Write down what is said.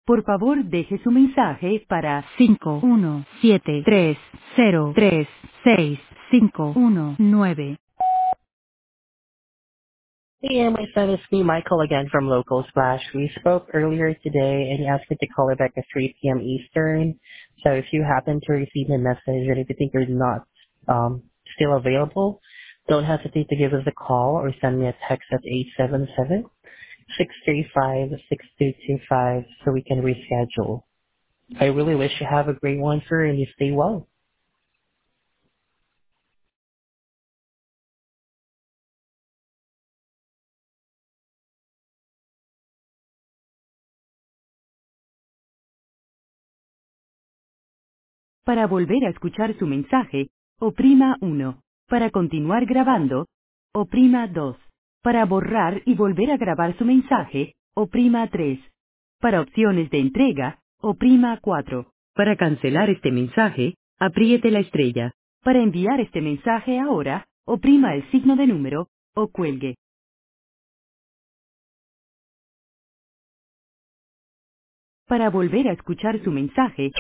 Por favor, deje su mensaje para 51730366519. Hey, my son, it's me, Michael, again from Local Splash. We spoke earlier today, and you asked me to call you back at 3 p.m. Eastern. So if you happen to receive a message, and if you think you're not still available, don't hesitate to give us a call or send me a text at 877-635-6225 so we can reschedule. I really wish you have a great one, sir, and you stay well. Para volver a escuchar su mensaje, oprima 1. Para continuar grabando, oprima 2. Para borrar y volver a grabar su mensaje, oprima 3. Para opciones de entrega, oprima 4. Para cancelar este mensaje, apriete la estrella. Para enviar este mensaje ahora, oprima el signo de número, o cuelgue. Para volver a escuchar su mensaje,